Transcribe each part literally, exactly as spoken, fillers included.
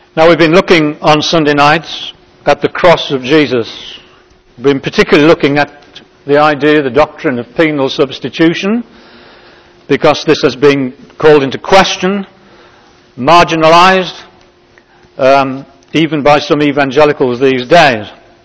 Now, we've been looking on Sunday nights at the cross of Jesus. We've been particularly looking at the idea, the doctrine of penal substitution, because this has been called into question, marginalized, um, even by some evangelicals these days.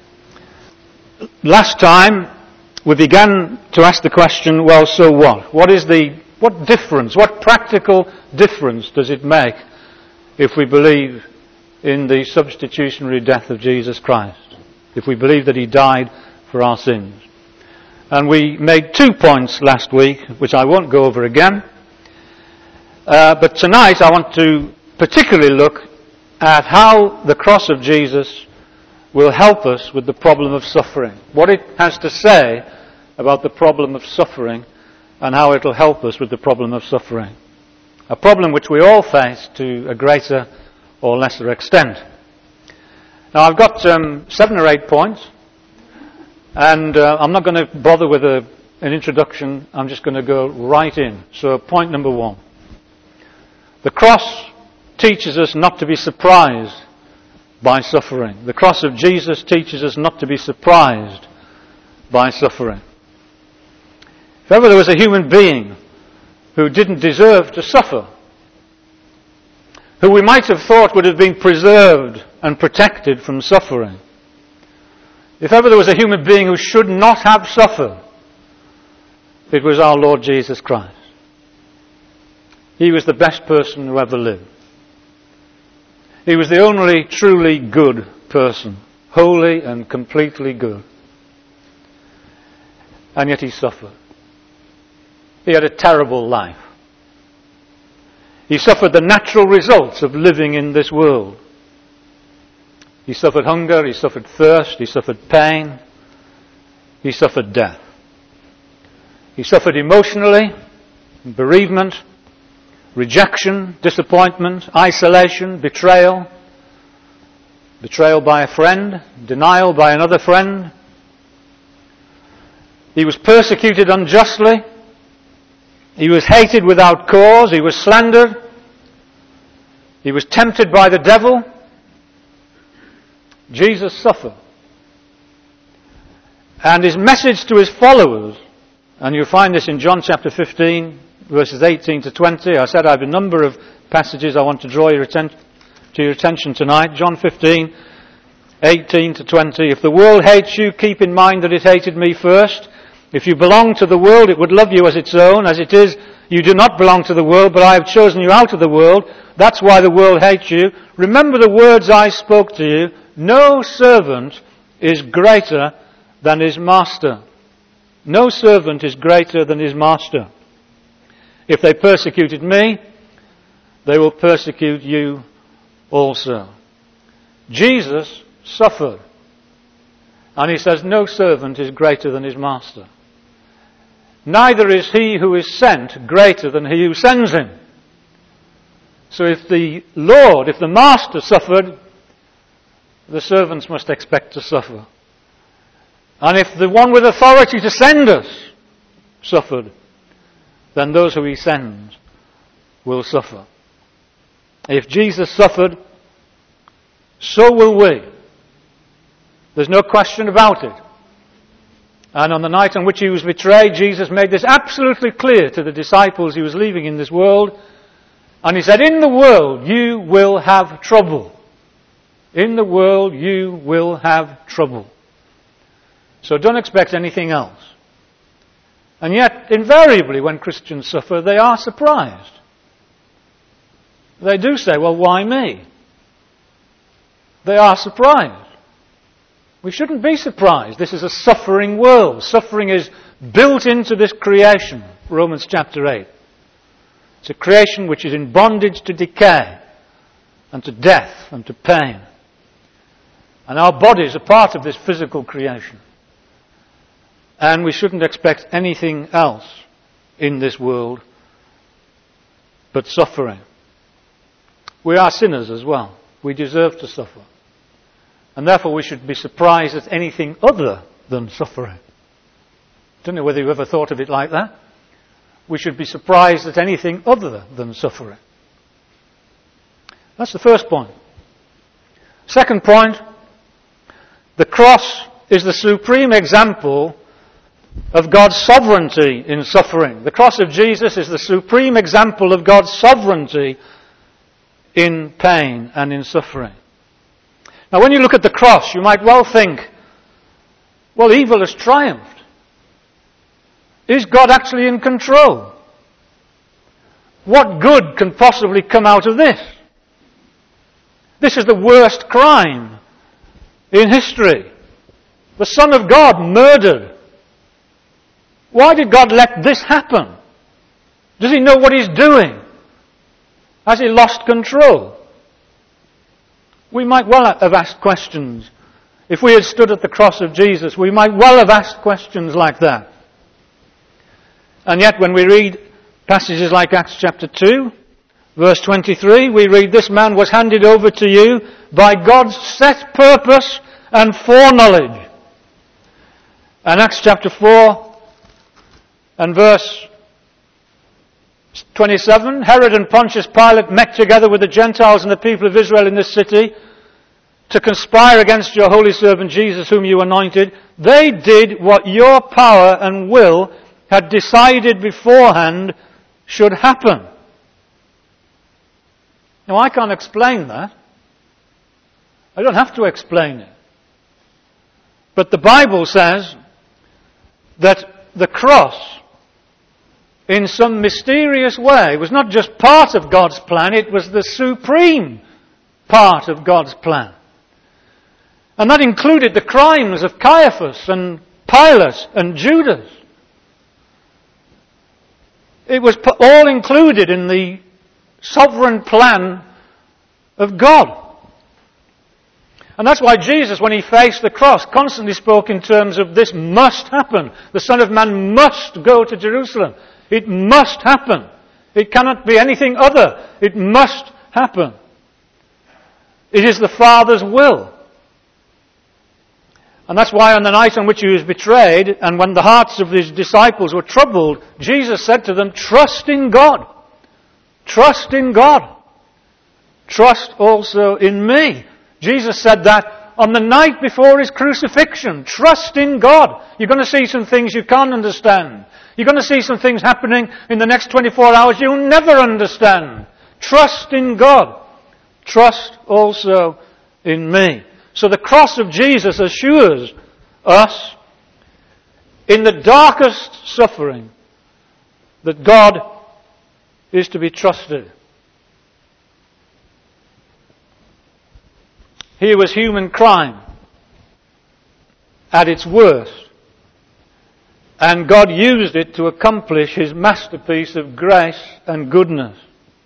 Last time, we began to ask the question, well, so what? What is the, what difference, what practical difference does it make if we believe in the substitutionary death of Jesus Christ, if we believe that he died for our sins? And we made two points last week, which I won't go over again. Uh, but tonight I want to particularly look at how the cross of Jesus will help us with the problem of suffering. What it has to say about the problem of suffering and how it will help us with the problem of suffering. A problem which we all face to a greater or lesser extent. Now, I've got um, seven or eight points, and uh, I'm not going to bother with a, an introduction. I'm just going to go right in. So, point number one. The cross teaches us not to be surprised by suffering. The cross of Jesus teaches us not to be surprised by suffering. If ever there was a human being who didn't deserve to suffer, who we might have thought would have been preserved and protected from suffering, if ever there was a human being who should not have suffered, it was our Lord Jesus Christ. He was the best person who ever lived. He was the only truly good person, holy and completely good. And yet he suffered. He had a terrible life. He suffered the natural results of living in this world. He suffered hunger, he suffered thirst, he suffered pain, he suffered death. He suffered emotionally, bereavement, rejection, disappointment, isolation, betrayal, betrayal by a friend, denial by another friend. He was persecuted unjustly. He was hated without cause. He was slandered. He was tempted by the devil. Jesus suffered. And his message to his followers, and you'll find this in John chapter fifteen, verses eighteen to twenty. I said I have a number of passages I want to draw your atten- to your attention tonight. John fifteen, eighteen to twenty. If the world hates you, keep in mind that it hated me first. If you belong to the world, it would love you as its own. As it is, you do not belong to the world, but I have chosen you out of the world. That's why the world hates you. Remember the words I spoke to you. No servant is greater than his master. No servant is greater than his master. If they persecuted me, they will persecute you also. Jesus suffered. And he says, no servant is greater than his master. Neither is he who is sent greater than he who sends him. So if the Lord, if the master suffered, the servants must expect to suffer. And if the one with authority to send us suffered, then those who he sends will suffer. If Jesus suffered, so will we. There's no question about it. And on the night on which he was betrayed, Jesus made this absolutely clear to the disciples he was leaving in this world. And he said, in the world you will have trouble. In the world you will have trouble. So don't expect anything else. And yet, invariably, when Christians suffer, they are surprised. They do say, well, why me? They are surprised. We shouldn't be surprised. This is a suffering world. Suffering is built into this creation, Romans chapter eight. It's a creation which is in bondage to decay and to death and to pain. And our bodies are part of this physical creation. And we shouldn't expect anything else in this world but suffering. We are sinners as well. We deserve to suffer. And therefore we should be surprised at anything other than suffering. Don't know whether you ever thought of it like that. We should be surprised at anything other than suffering. That's the first point. Second point, the cross is the supreme example of God's sovereignty in suffering. The cross of Jesus is the supreme example of God's sovereignty in pain and in suffering. Now, when you look at the cross, you might well think, well, evil has triumphed. Is God actually in control? What good can possibly come out of this? This is the worst crime in history. The Son of God murdered. Why did God let this happen? Does he know what he's doing? Has he lost control? We might well have asked questions. If we had stood at the cross of Jesus, we might well have asked questions like that. And yet when we read passages like Acts chapter two, verse twenty-three, we read, this man was handed over to you by God's set purpose and foreknowledge. And Acts chapter four and verse twenty-seven, Herod and Pontius Pilate met together with the Gentiles and the people of Israel in this city to conspire against your holy servant Jesus, whom you anointed. They did what your power and will had decided beforehand should happen. Now, I can't explain that. I don't have to explain it. But the Bible says that the cross, in some mysterious way, was not just part of God's plan, it was the supreme part of God's plan. And that included the crimes of Caiaphas and Pilate and Judas. It was all included in the sovereign plan of God. And that's why Jesus, when he faced the cross, constantly spoke in terms of this must happen. The Son of Man must go to Jerusalem. It must happen. It cannot be anything other. It must happen. It is the Father's will. And that's why on the night on which he was betrayed, and when the hearts of his disciples were troubled, Jesus said to them, trust in God. Trust in God. Trust also in me. Jesus said that on the night before his crucifixion. Trust in God. You're going to see some things you can't understand. You're going to see some things happening in the next twenty-four hours you'll never understand. Trust in God. Trust also in me. So the cross of Jesus assures us, in the darkest suffering, that God is to be trusted. Here was human crime at its worst, and God used it to accomplish his masterpiece of grace and goodness.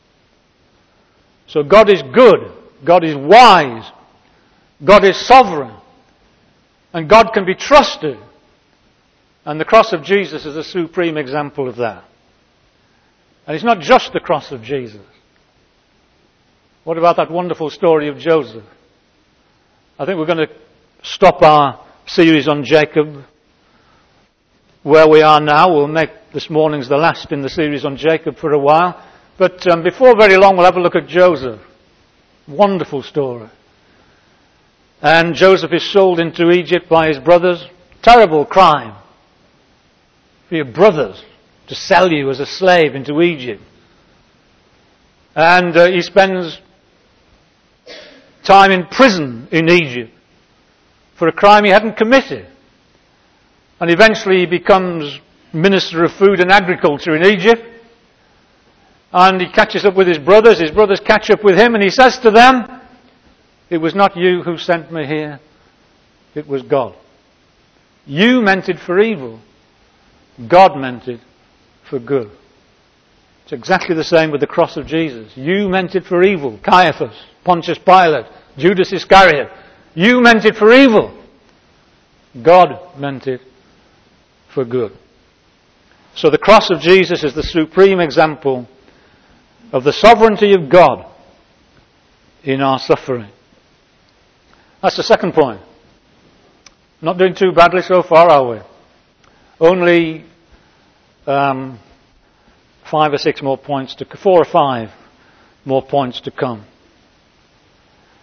So God is good, God is wise, God is sovereign, and God can be trusted. And the cross of Jesus is a supreme example of that. And it's not just the cross of Jesus. What about that wonderful story of Joseph? I think we're going to stop our series on Jacob where we are now. We'll make this morning's the last in the series on Jacob for a while. But um, before very long we'll have a look at Joseph. Wonderful story. And Joseph is sold into Egypt by his brothers. Terrible crime for your brothers to sell you as a slave into Egypt. And uh, he spends time in prison in Egypt for a crime he hadn't committed. And eventually he becomes Minister of Food and Agriculture in Egypt. And he catches up with his brothers. His brothers catch up with him and he says to them, it was not you who sent me here, it was God. You meant it for evil. God meant it for good. It's exactly the same with the cross of Jesus. You meant it for evil. Caiaphas, Pontius Pilate, Judas Iscariot. You meant it for evil. God meant it for good. So the cross of Jesus is the supreme example of the sovereignty of God in our suffering. That's the second point. Not doing too badly so far, are we? Only um, five or six more points to, four or five more points to come.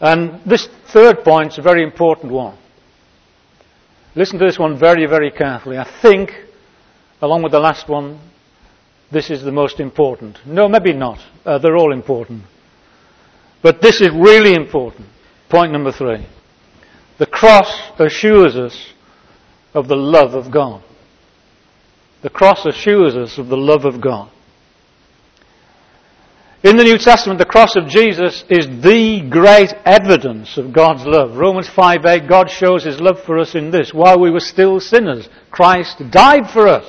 And this third point is a very important one. Listen to this one very, very carefully. I think, along with the last one, this is the most important. No, maybe not. Uh, they're all important. But this is really important. Point number three. The cross assures us of the love of God. The cross assures us of the love of God. In the New Testament, the cross of Jesus is the great evidence of God's love. Romans five eight, God shows His love for us in this: while we were still sinners, Christ died for us.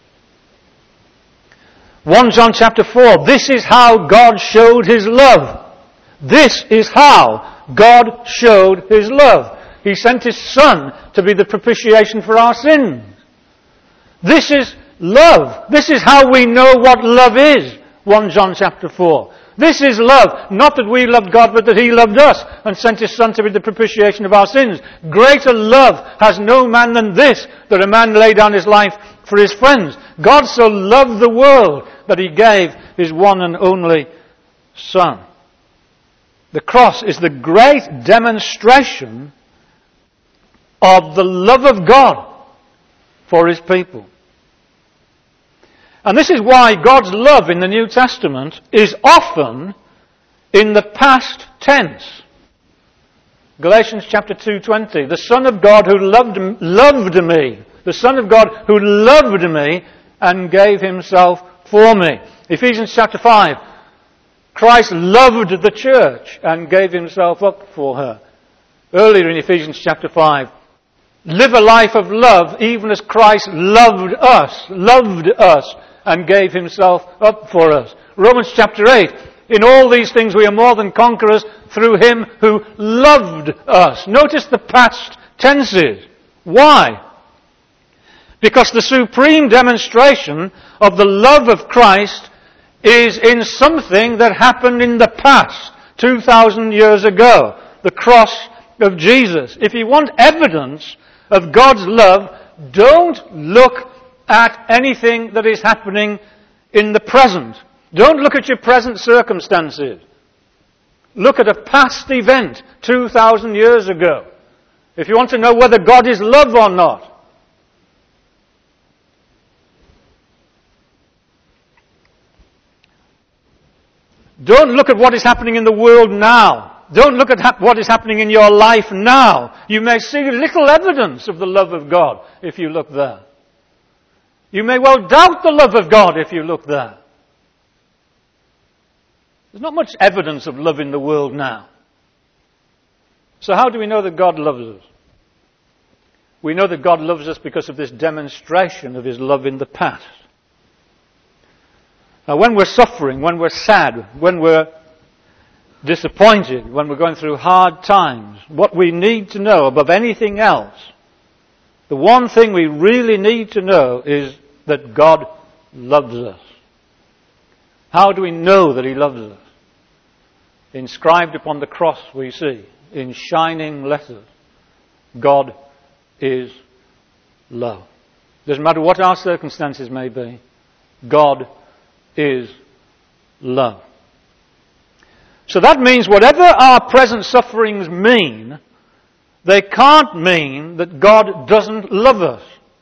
First John chapter four, this is how God showed His love. This is how God showed His love. He sent His Son to be the propitiation for our sins. This is love. This is how we know what love is. First John chapter four. This is love. Not that we loved God, but that He loved us and sent His Son to be the propitiation of our sins. Greater love has no man than this, that a man lay down his life for his friends. God so loved the world that He gave His one and only Son. The cross is the great demonstration of the love of God for His people. And this is why God's love in the New Testament is often in the past tense. Galatians chapter two twenty, the Son of God who loved, loved me, the Son of God who loved me and gave Himself for me. Ephesians chapter five, Christ loved the church and gave Himself up for her. Earlier in Ephesians chapter five, live a life of love even as Christ loved us, loved us and gave Himself up for us. Romans chapter eight, in all these things we are more than conquerors through Him who loved us. Notice the past tenses. Why? Because the supreme demonstration of the love of Christ is in something that happened in the past, two thousand years ago, the cross of Jesus. If you want evidence of God's love, don't look at anything that is happening in the present. Don't look at your present circumstances. Look at a past event two thousand years ago. If you want to know whether God is love or not. Don't look at what is happening in the world now. Don't look at ha- what is happening in your life now. You may see little evidence of the love of God if you look there. You may well doubt the love of God if you look there. There's not much evidence of love in the world now. So how do we know that God loves us? We know that God loves us because of this demonstration of His love in the past. Now when we're suffering, when we're sad, when we're disappointed, when we're going through hard times, what we need to know above anything else, the one thing we really need to know is that God loves us. How do we know that He loves us? Inscribed upon the cross we see, in shining letters, God is love. Doesn't matter what our circumstances may be, God is love. So that means whatever our present sufferings mean, they can't mean that God doesn't love us.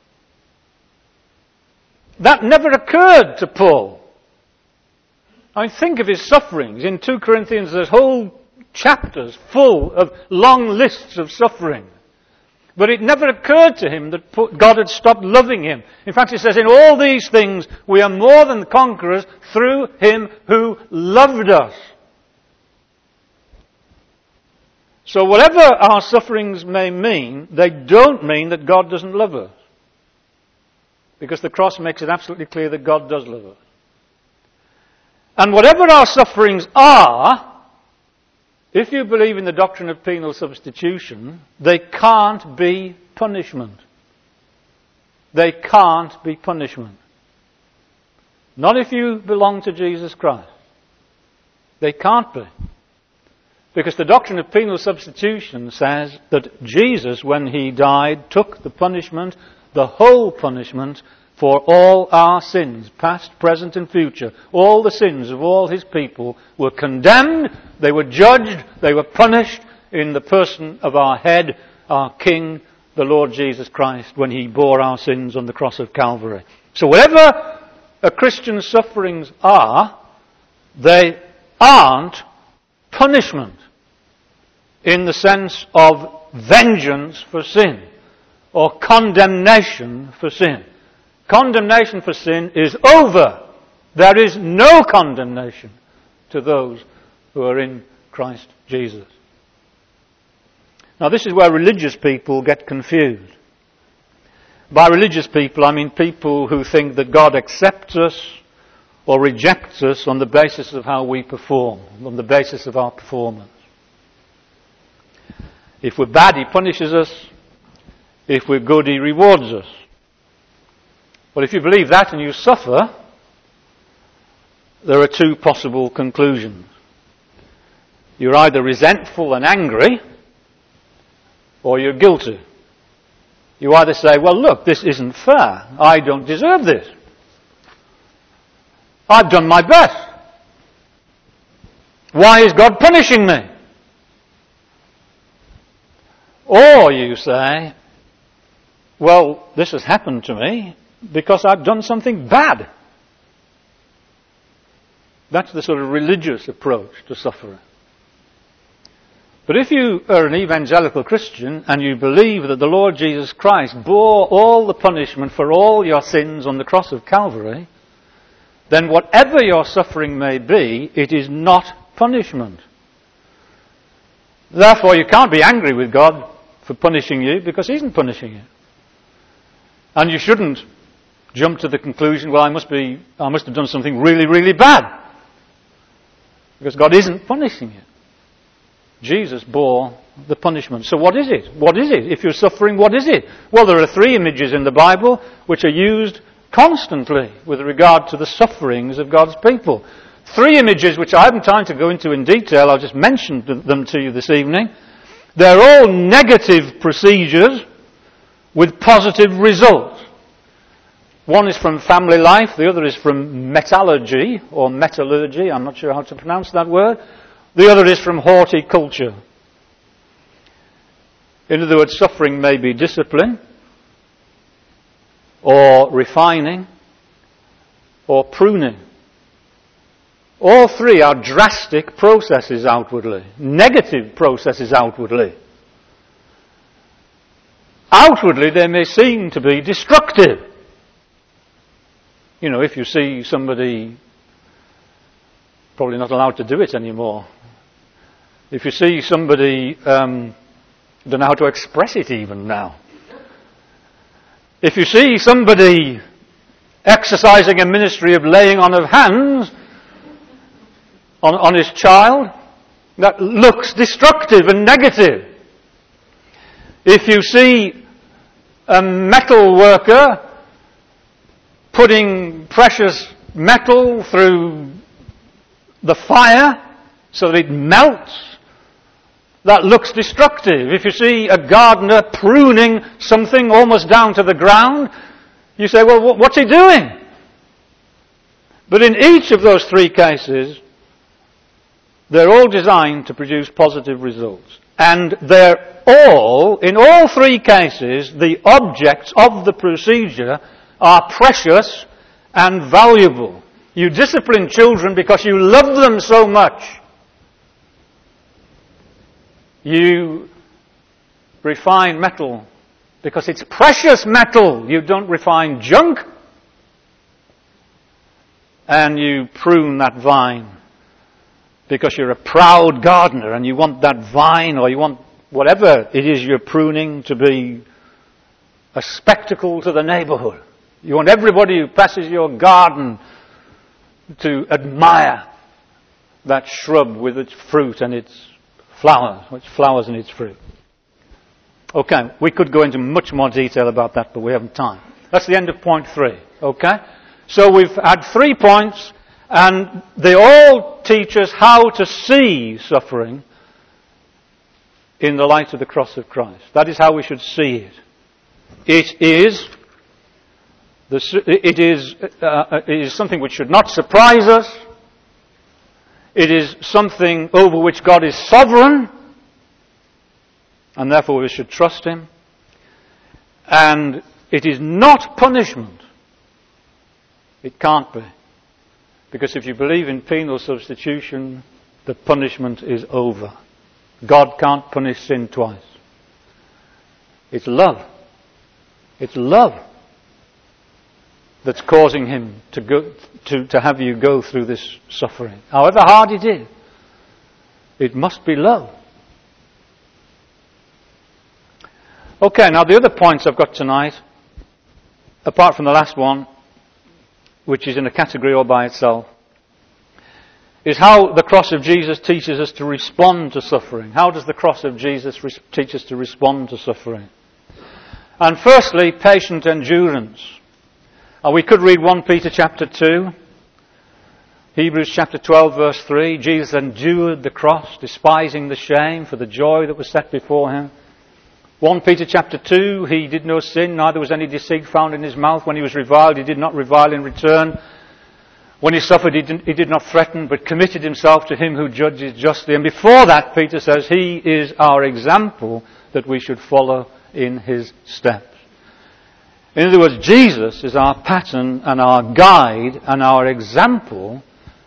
That never occurred to Paul. I mean, think of his sufferings. In two Corinthians, there's whole chapters full of long lists of suffering. But it never occurred to him that God had stopped loving him. In fact, it says, in all these things we are more than conquerors through Him who loved us. So whatever our sufferings may mean, they don't mean that God doesn't love us. Because the cross makes it absolutely clear that God does love us. And whatever our sufferings are, if you believe in the doctrine of penal substitution, they can't be punishment. They can't be punishment. Not if you belong to Jesus Christ. They can't be. Because the doctrine of penal substitution says that Jesus, when He died, took the punishment, the whole punishment, for all our sins, past, present and future. All the sins of all His people were condemned, they were judged, they were punished in the person of our head, our King, the Lord Jesus Christ, when he bore our sins on the cross of Calvary. So whatever a Christian's sufferings are, they aren't punishment in the sense of vengeance for sin or condemnation for sin. Condemnation for sin is over. There is no condemnation to those who are in Christ Jesus. Now this is where religious people get confused. By religious people, I mean people who think that God accepts us or rejects us on the basis of how we perform, on the basis of our performance. If we're bad, he punishes us. If we're good, he rewards us. Well, if you believe that and you suffer, there are two possible conclusions. You're either resentful and angry, or you're guilty. You either say, well, look, this isn't fair. I don't deserve this. I've done my best. Why is God punishing me? Or you say, well, this has happened to me because I've done something bad. That's the sort of religious approach to suffering. But if you are an evangelical Christian and you believe that the Lord Jesus Christ bore all the punishment for all your sins on the cross of Calvary, then whatever your suffering may be, it is not punishment. Therefore, you can't be angry with God for punishing you because he isn't punishing you. And you shouldn't jump to the conclusion, well, I must be, I must have done something really, really bad. Because God isn't punishing you. Jesus bore the punishment. So what is it? What is it? If you're suffering, what is it? Well, there are three images in the Bible which are used constantly with regard to the sufferings of God's people. Three images which I haven't time to go into in detail. I'll just mention them to you this evening. They're all negative procedures with positive results. One is from family life, the other is from metallurgy, or metallurgy, I'm not sure how to pronounce that word. The other is from horticulture. In other words, suffering may be discipline, or refining, or pruning. All three are drastic processes outwardly, negative processes outwardly. Outwardly, they may seem to be destructive. You know, if you see somebody, probably not allowed to do it anymore. If you see somebody, um, don't know how to express it even now. If you see somebody exercising a ministry of laying on of hands on, on his child, that looks destructive and negative. If you see a metal worker putting precious metal through the fire so that it melts, that looks destructive. If you see a gardener pruning something almost down to the ground, you say, well, what's he doing? But in each of those three cases, they're all designed to produce positive results. And they're all, in all three cases, the objects of the procedure are precious and valuable. You discipline children because you love them so much. You refine metal because it's precious metal. You don't refine junk. And you prune that vine because you're a proud gardener and you want that vine, or you want whatever it is you're pruning, to be a spectacle to the neighbourhood. You want everybody who passes your garden to admire that shrub with its fruit and its flowers, its flowers and its fruit. Okay, we could go into much more detail about that, but we haven't time. That's the end of point three. Okay? So we've had three points, and they all teach us how to see suffering in the light of the cross of Christ. That is how we should see it. It is It is, uh, it is something which should not surprise us. It is something over which God is sovereign. and therefore we should trust him. And it is not punishment. It can't be. Because if you believe in penal substitution, the punishment is over. God can't punish sin twice. It's love. It's love that's causing him to go to, to have you go through this suffering. However hard it is, it must be love. Okay, now the other points I've got tonight, apart from the last one, which is in a category all by itself, is how the cross of Jesus teaches us to respond to suffering. How does the cross of Jesus res- teach us to respond to suffering? And firstly, patient endurance. Uh, we could read First Peter chapter two, Hebrews chapter twelve verse three. Jesus endured the cross, despising the shame, for the joy that was set before him. First Peter chapter two, he did no sin, neither was any deceit found in his mouth. When he was reviled, he did not revile in return. When he suffered, he did, he did not threaten, but committed himself to him who judges justly. And before that, Peter says, he is our example that we should follow in his steps. In other words, Jesus is our pattern and our guide and our example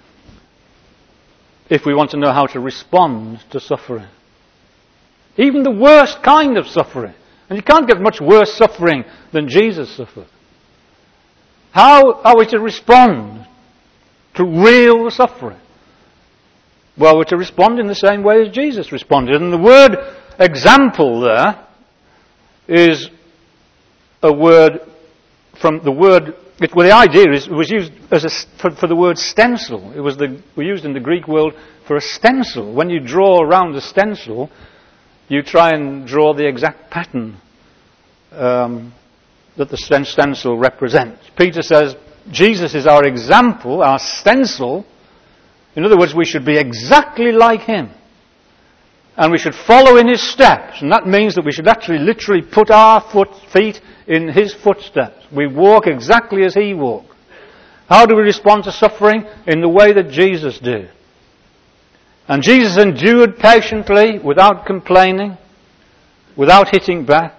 if we want to know how to respond to suffering. Even the worst kind of suffering. And you can't get much worse suffering than Jesus suffered. How are we to respond to real suffering? Well, we're to respond in the same way as Jesus responded. And the word example there is a word from the word, it, well the idea is, it was used as a, for, for the word stencil. It was the, we used in the Greek world for a stencil. When you draw around a stencil, you try and draw the exact pattern um, that the stencil represents. Peter says, Jesus is our example, our stencil. In other words, we should be exactly like him. And we should follow in his steps. And that means that we should actually literally put our foot, feet in his footsteps. We walk exactly as he walked. How do we respond to suffering? In the way that Jesus did. And Jesus endured patiently, without complaining, without hitting back.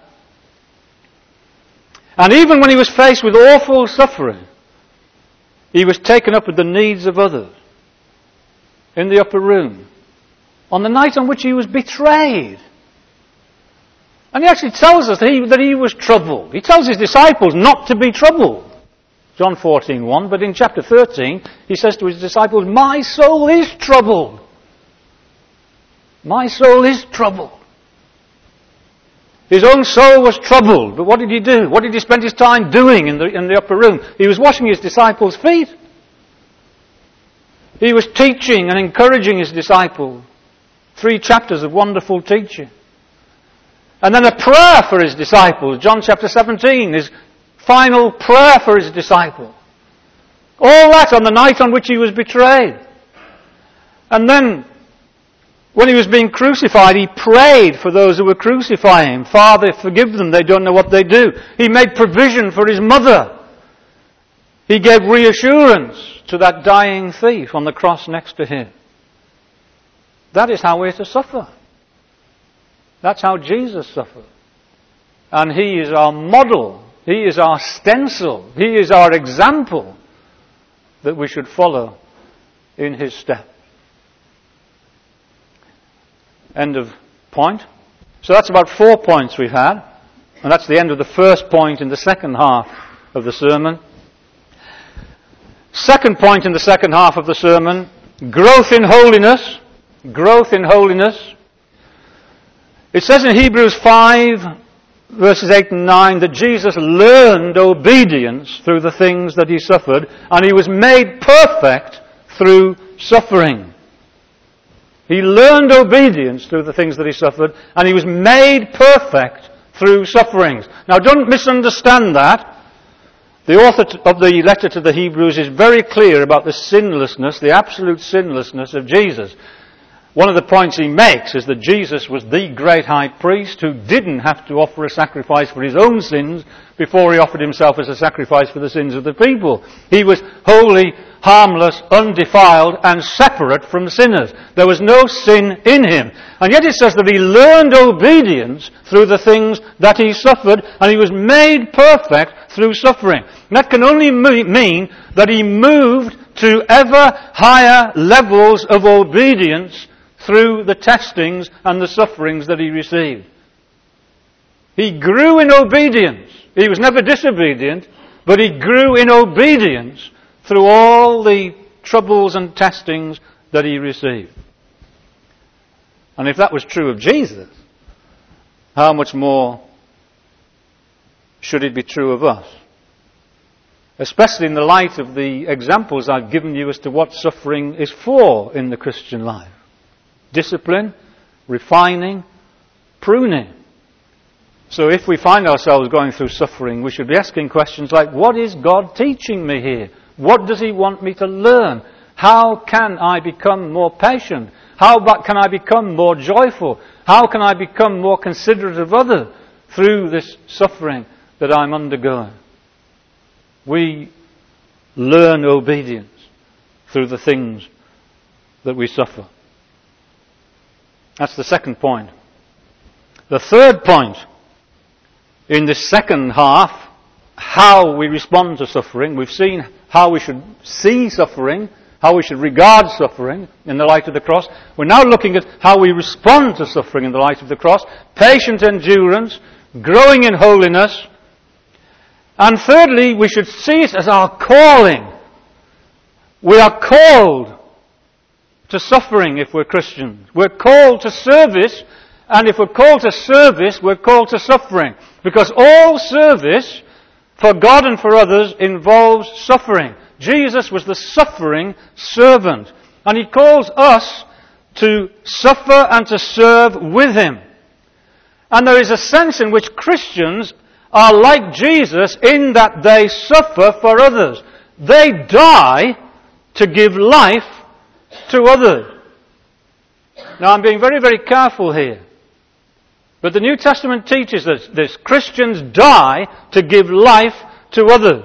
And even when he was faced with awful suffering, he was taken up with the needs of others in the upper room on the night on which he was betrayed. And he actually tells us that he, that he was troubled. He tells his disciples not to be troubled. John fourteen one, but in chapter thirteen he says to his disciples, my soul is troubled. My soul is troubled. His own soul was troubled, but what did he do? What did he spend his time doing in the, in the upper room? He was washing his disciples' feet. He was teaching and encouraging his disciples. Three chapters of wonderful teaching. And then a prayer for his disciples. John chapter seventeen, his final prayer for his disciples. All that on the night on which he was betrayed. And then, when he was being crucified, he prayed for those who were crucifying him. Father, forgive them, they don't know what they do. He made provision for his mother. He gave reassurance to that dying thief on the cross next to him. That is how we're to suffer. That's how Jesus suffered. And he is our model. He is our stencil. He is our example that we should follow in his steps. End of point. So that's about four points we've had. And that's the end of the first point in the second half of the sermon. Second point in the second half of the sermon, growth in holiness. Growth in holiness. It says in Hebrews five, verses eight and nine, that Jesus learned obedience through the things that he suffered, and he was made perfect through suffering. He learned obedience through the things that he suffered, and he was made perfect through sufferings. Now don't misunderstand that. The author of the letter to the Hebrews is very clear about the sinlessness, the absolute sinlessness of Jesus. One of the points he makes is that Jesus was the great high priest who didn't have to offer a sacrifice for his own sins before he offered himself as a sacrifice for the sins of the people. He was holy, harmless, undefiled, and separate from sinners. There was no sin in him. And yet it says that he learned obedience through the things that he suffered, and he was made perfect through suffering. And that can only mean that he moved to ever higher levels of obedience through the testings and the sufferings that he received. He grew in obedience. He was never disobedient, but he grew in obedience through all the troubles and testings that he received. And if that was true of Jesus, how much more should it be true of us? Especially in the light of the examples I've given you as to what suffering is for in the Christian life. Discipline, refining, pruning. So if we find ourselves going through suffering, we should be asking questions like, what is God teaching me here? What does he want me to learn? How can I become more patient? How can I become more joyful? How can I become more considerate of others through this suffering that I'm undergoing? We learn obedience through the things that we suffer. That's the second point. The third point in the second half, how we respond to suffering. We've seen how we should see suffering, how we should regard suffering in the light of the cross. We're now looking at how we respond to suffering in the light of the cross. Patient endurance, growing in holiness. And thirdly, we should see it as our calling. We are called to suffering if we're Christians. We're called to service, and if we're called to service, we're called to suffering. Because all service for God and for others involves suffering. Jesus was the suffering servant, and he calls us to suffer and to serve with him. And there is a sense in which Christians are like Jesus in that they suffer for others. They die to give life to others. Now I'm being very, very careful here. But the New Testament teaches us this. Christians die to give life to others.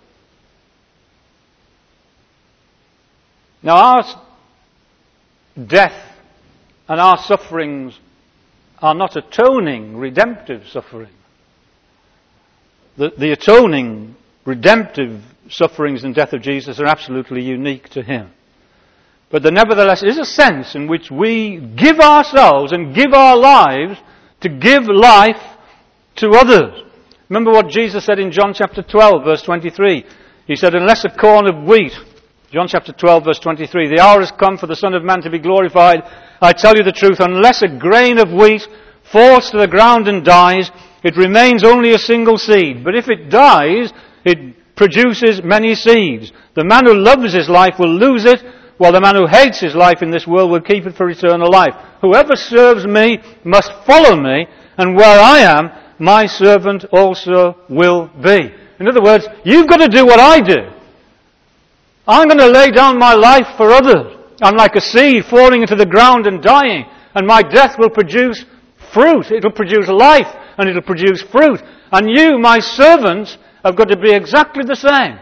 Now our death and our sufferings are not atoning, redemptive suffering. The, the atoning, redemptive sufferings and death of Jesus are absolutely unique to him. But there nevertheless is a sense in which we give ourselves and give our lives to give life to others. Remember what Jesus said in John chapter twelve, verse twenty-three. He said, unless a corn of wheat, John chapter twelve, verse twenty-three, the hour has come for the Son of Man to be glorified. I tell you the truth, unless a grain of wheat falls to the ground and dies, it remains only a single seed. But if it dies, it produces many seeds. The man who loves his life will lose it, while the man who hates his life in this world will keep it for eternal life. Whoever serves me must follow me, and where I am, my servant also will be. In other words, you've got to do what I do. I'm going to lay down my life for others. I'm like a seed falling into the ground and dying, and my death will produce fruit. It'll produce life, and it'll produce fruit. And you, my servants, have got to be exactly the same.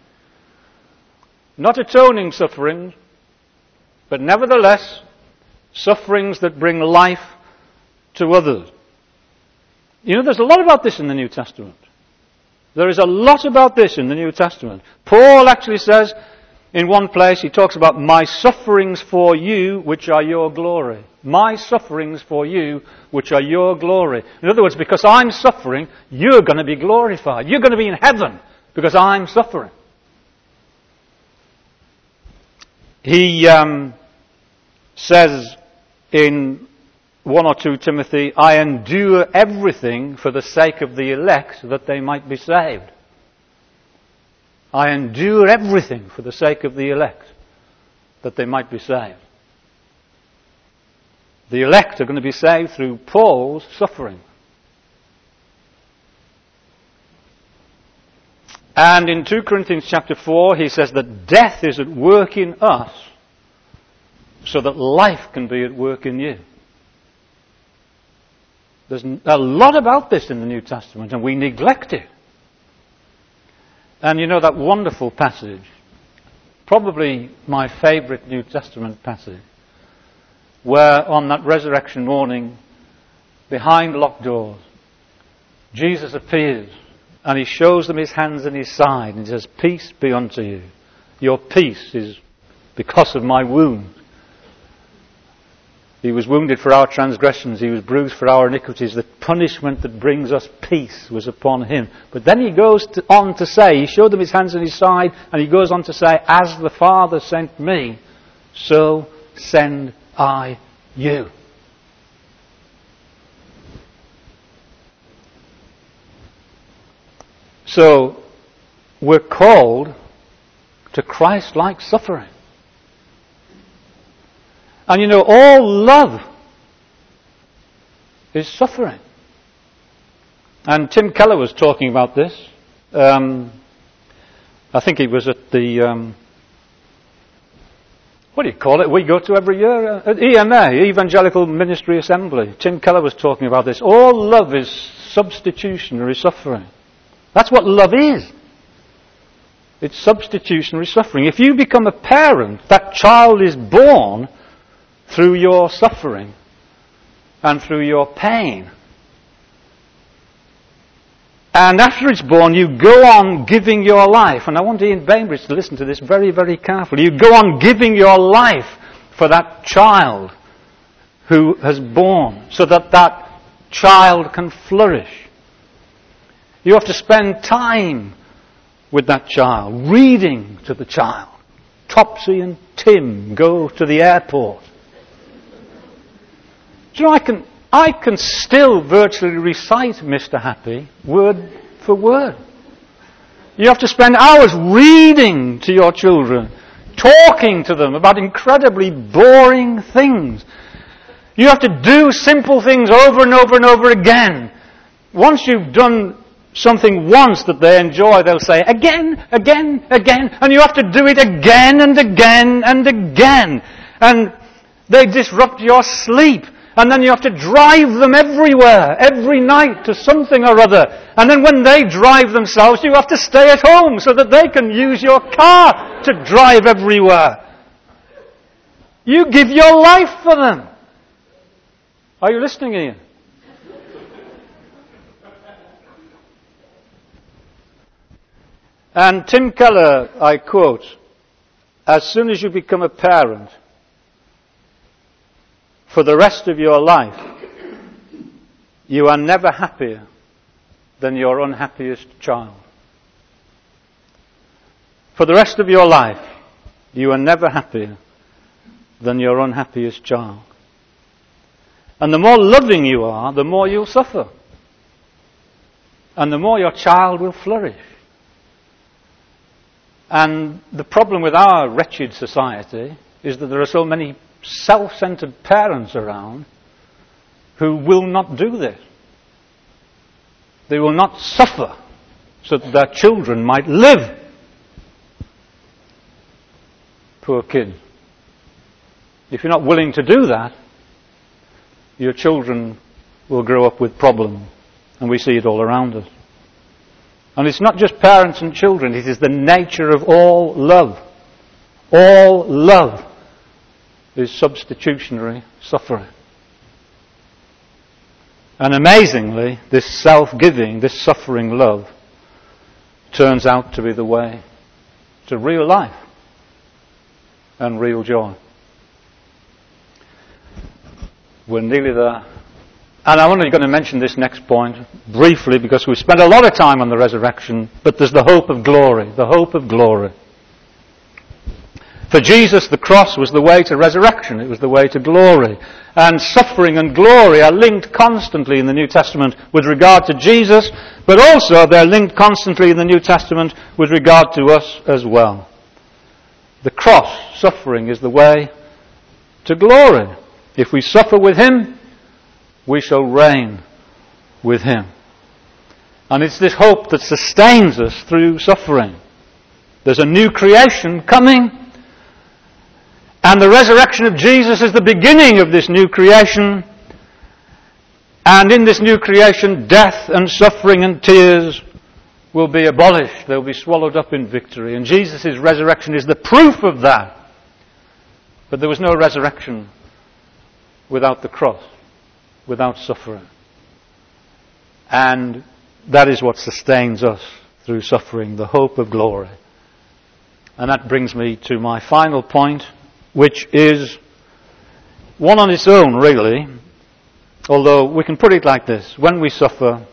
Not atoning sufferings, but nevertheless, sufferings that bring life to others. You know, there's a lot about this in the New Testament. There is a lot about this in the New Testament. Paul actually says, in one place, he talks about my sufferings for you, which are your glory. My sufferings for you, which are your glory. In other words, because I'm suffering, you're going to be glorified. You're going to be in heaven because I'm suffering. He um, says in one or two Timothy, I endure everything for the sake of the elect that they might be saved. I endure everything for the sake of the elect that they might be saved. The elect are going to be saved through Paul's suffering. And in Second Corinthians chapter four, he says that death is at work in us so that life can be at work in you. There's a lot about this in the New Testament, and we neglect it. And you know that wonderful passage, probably my favourite New Testament passage, where on that resurrection morning, behind locked doors, Jesus appears and he shows them his hands and his side and he says, "Peace be unto you. Your peace is because of my wound. He was wounded for our transgressions. He was bruised for our iniquities. The punishment that brings us peace was upon him." But then he goes to, on to say, he showed them his hands and his side, and he goes on to say, "As the Father sent me, so send I you." So, we're called to Christ-like suffering. And you know, all love is suffering. And Tim Keller was talking about this. Um, I think he was at the, um, what do you call it, we go to every year? Uh, at E M A, Evangelical Ministry Assembly. Tim Keller was talking about this. All love is substitutionary suffering. That's what love is. It's substitutionary suffering. If you become a parent, that child is born through your suffering and through your pain. And after it's born, you go on giving your life. And I want Ian Bainbridge to listen to this very, very carefully. You go on giving your life for that child who has born, so that that child can flourish. You have to spend time with that child, reading to the child. Topsy and Tim go to the airport. Do you know, I can, I can still virtually recite Mister Happy word for word. You have to spend hours reading to your children, talking to them about incredibly boring things. You have to do simple things over and over and over again. Once you've done something once that they enjoy, they'll say, "Again, again, again," and you have to do it again and again and again. And they disrupt your sleep. And then you have to drive them everywhere, every night to something or other. And then when they drive themselves, you have to stay at home so that they can use your car to drive everywhere. You give your life for them. Are you listening, Ian? And Tim Keller, I quote, "As soon as you become a parent, for the rest of your life, you are never happier than your unhappiest child. For the rest of your life, you are never happier than your unhappiest child. And the more loving you are, the more you'll suffer. And the more your child will flourish. And the problem with our wretched society is that there are so many self-centered parents around who will not do this. They will not suffer so that their children might live. Poor kids. If you're not willing to do that, your children will grow up with problems. And we see it all around us. And it's not just parents and children, it is the nature of all love. All love is substitutionary suffering. And amazingly, this self-giving, this suffering love turns out to be the way to real life and real joy. We're nearly there. And I'm only going to mention this next point briefly because we've spent a lot of time on the resurrection, but there's the hope of glory, the hope of glory. For Jesus, the cross was the way to resurrection. It was the way to glory. And suffering and glory are linked constantly in the New Testament with regard to Jesus, but also they're linked constantly in the New Testament with regard to us as well. The cross, suffering, is the way to glory. If we suffer with Him, we shall reign with Him. And it's this hope that sustains us through suffering. There's a new creation coming. And the resurrection of Jesus is the beginning of this new creation. And in this new creation, death and suffering and tears will be abolished. They'll be swallowed up in victory. And Jesus' resurrection is the proof of that. But there was no resurrection without the cross, without suffering. And that is what sustains us through suffering, the hope of glory. And that brings me to my final point, which is one on its own, really. Although we can put it like this: when we suffer,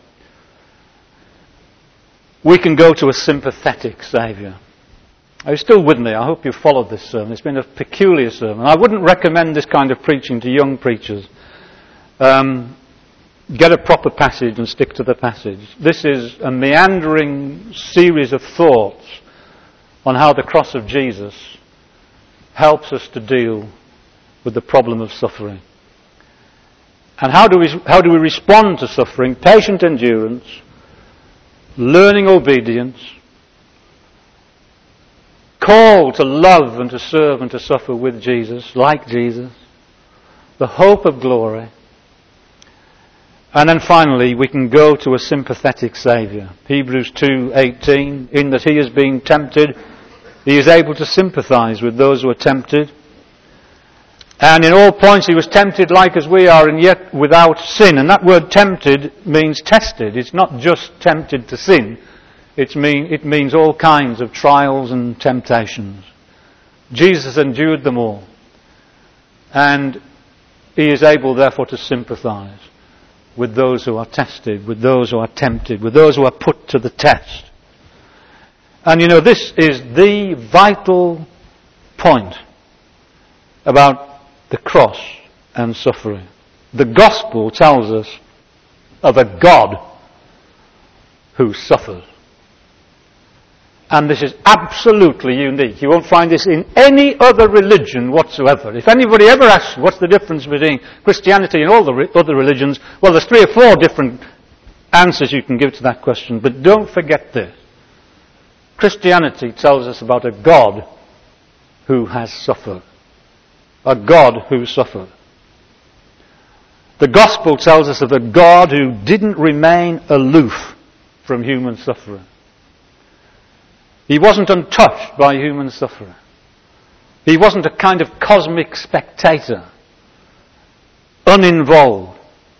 we can go to a sympathetic Saviour. Are you still with me? I hope you've followed this sermon. It's been a peculiar sermon. I wouldn't recommend this kind of preaching to young preachers. Um, get a proper passage and stick to the passage. This is a meandering series of thoughts on how the cross of Jesus helps us to deal with the problem of suffering. And how do we, how do we respond to suffering? Patient endurance, learning obedience, call to love and to serve and to suffer with Jesus, like Jesus, the hope of glory. And then finally, we can go to a sympathetic Saviour. Hebrews two eighteen, in that he has been tempted, he is able to sympathise with those who are tempted. And in all points he was tempted like as we are, and yet without sin. And that word tempted means tested. It's not just tempted to sin. It's mean, it means all kinds of trials and temptations. Jesus endured them all. And he is able, therefore, to sympathise with those who are tested, with those who are tempted, with those who are put to the test. And you know, this is the vital point about the cross and suffering. The gospel tells us of a God who suffers. And this is absolutely unique. You won't find this in any other religion whatsoever. If anybody ever asks what's the difference between Christianity and all the re- other religions, well, there's three or four different answers you can give to that question. But don't forget this. Christianity tells us about a God who has suffered. A God who suffered. The gospel tells us of a God who didn't remain aloof from human suffering. He wasn't untouched by human suffering. He wasn't a kind of cosmic spectator, uninvolved.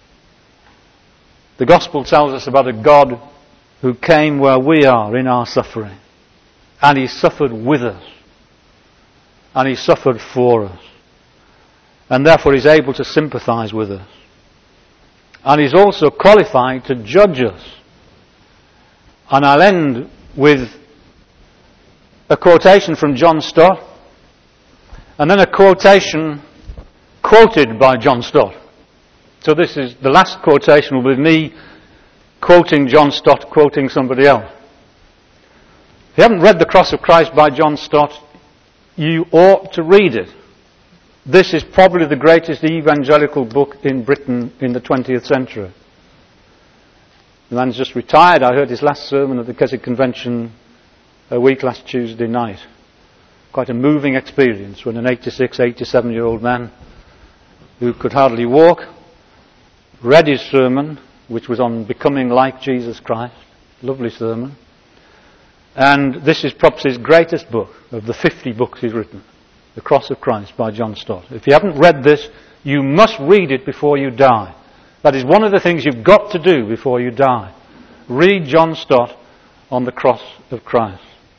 The gospel tells us about a God who came where we are in our suffering. And he suffered with us. And he suffered for us. And therefore he's able to sympathise with us. And he's also qualified to judge us. And I'll end with a quotation from John Stott, and then a quotation quoted by John Stott. So this is, the last quotation will be me quoting John Stott, quoting somebody else. If you haven't read The Cross of Christ by John Stott, you ought to read it. This is probably the greatest evangelical book in Britain in the twentieth century. The man's just retired. I heard his last sermon at the Keswick Convention a week last Tuesday night. Quite a moving experience when an eighty-six, eighty-seven year old man who could hardly walk read his sermon, which was on becoming like Jesus Christ. Lovely sermon. And this is perhaps his greatest book of the fifty books he's written. The Cross of Christ by John Stott. If you haven't read this, you must read it before you die. That is one of the things you've got to do before you die. Read John Stott on the Cross of Christ.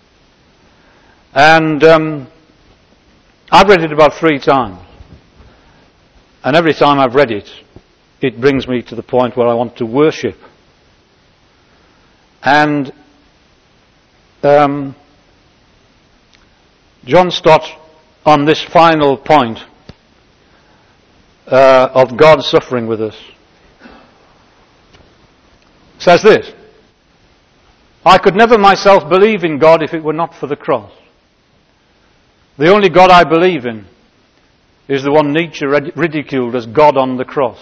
And um, I've read it about three times. And every time I've read it, it brings me to the point where I want to worship. And um, John Stott, on this final point uh, of God suffering with us, says this: I could never myself believe in God if it were not for the cross. The only God I believe in is the one Nietzsche ridiculed as God on the cross.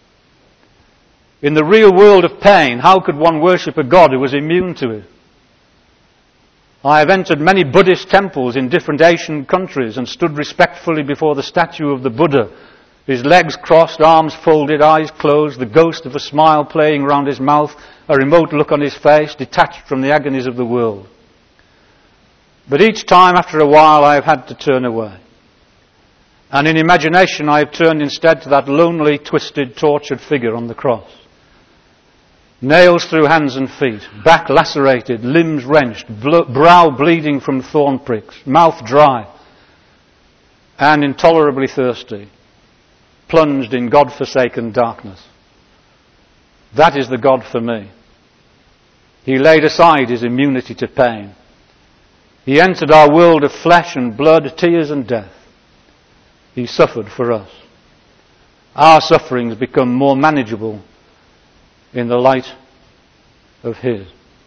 In the real world of pain, how could one worship a God who was immune to it? I have entered many Buddhist temples in different Asian countries and stood respectfully before the statue of the Buddha, his legs crossed, arms folded, eyes closed, the ghost of a smile playing round his mouth, a remote look on his face, detached from the agonies of the world. But each time, after a while, I have had to turn away. And in imagination, I have turned instead to that lonely, twisted, tortured figure on the cross. Nails through hands and feet, back lacerated, limbs wrenched, blo- brow bleeding from thorn pricks, mouth dry, and intolerably thirsty, plunged in God-forsaken darkness. That is the God for me. He laid aside his immunity to pain. He entered our world of flesh and blood, tears and death. He suffered for us. Our sufferings become more manageable in the light of his.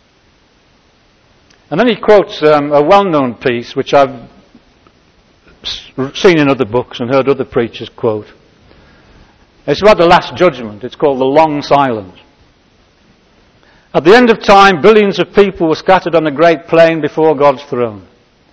And then he quotes um, a well-known piece which I've seen in other books and heard other preachers quote. It's about the Last Judgment. It's called The Long Silence. At the end of time, billions of people were scattered on a great plain before God's throne.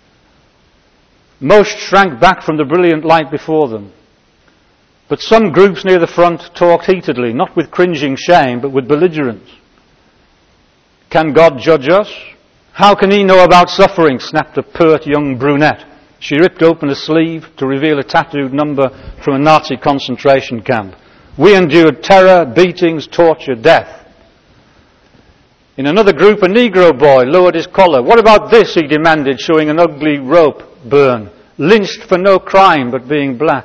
Most shrank back from the brilliant light before them. But some groups near the front talked heatedly, not with cringing shame, but with belligerence. Can God judge us? How can he know about suffering? Snapped a pert young brunette. She ripped open a sleeve to reveal a tattooed number from a Nazi concentration camp. We endured terror, beatings, torture, death. In another group, a Negro boy lowered his collar. What about this, he demanded, showing an ugly rope burn. Lynched for no crime but being black.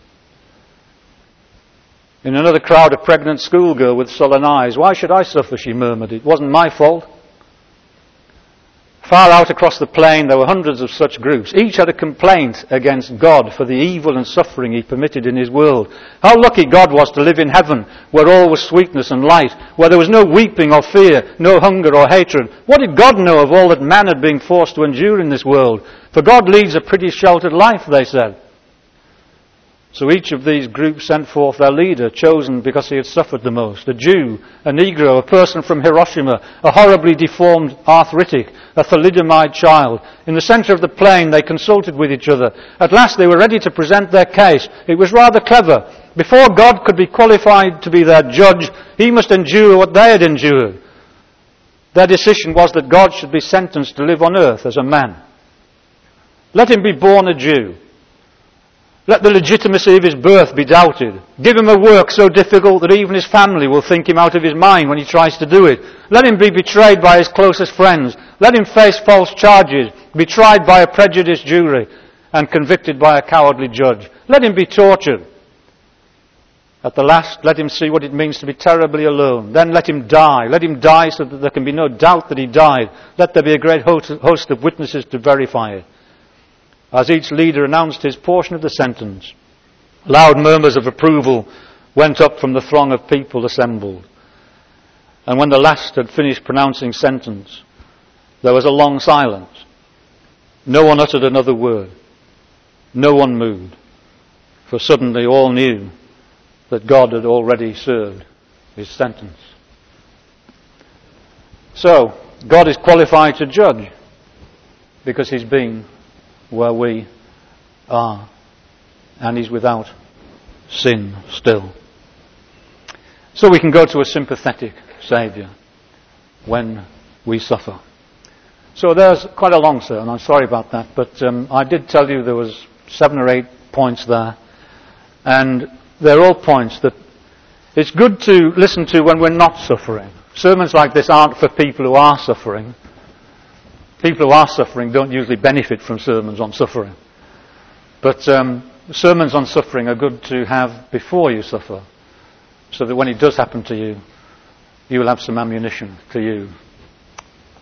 In another crowd, a pregnant schoolgirl with sullen eyes. Why should I suffer, she murmured. It wasn't my fault. Far out across the plain, there were hundreds of such groups. Each had a complaint against God for the evil and suffering he permitted in his world. How lucky God was to live in heaven, where all was sweetness and light, where there was no weeping or fear, no hunger or hatred. What did God know of all that man had been forced to endure in this world? For God leads a pretty sheltered life, they said. So each of these groups sent forth their leader, chosen because he had suffered the most. A Jew, a Negro, a person from Hiroshima, a horribly deformed arthritic, a thalidomide child. In the centre of the plain, they consulted with each other. At last they were ready to present their case. It was rather clever. Before God could be qualified to be their judge, he must endure what they had endured. Their decision was that God should be sentenced to live on earth as a man. Let him be born a Jew. Let the legitimacy of his birth be doubted. Give him a work so difficult that even his family will think him out of his mind when he tries to do it. Let him be betrayed by his closest friends. Let him face false charges, be tried by a prejudiced jury, and convicted by a cowardly judge. Let him be tortured. At the last, let him see what it means to be terribly alone. Then let him die. Let him die so that there can be no doubt that he died. Let there be a great host of witnesses to verify it. As each leader announced his portion of the sentence, loud murmurs of approval went up from the throng of people assembled. And when the last had finished pronouncing sentence, there was a long silence. No one uttered another word. No one moved. For suddenly all knew that God had already served his sentence. So, God is qualified to judge because he's been where we are, and he's without sin still. So we can go to a sympathetic Saviour when we suffer. So there's quite a long sermon, I'm sorry about that, but um, I did tell you there was seven or eight points there, and they're all points that it's good to listen to when we're not suffering. Sermons like this aren't for people who are suffering. People who are suffering don't usually benefit from sermons on suffering. But um, sermons on suffering are good to have before you suffer, so that when it does happen to you, you will have some ammunition to use.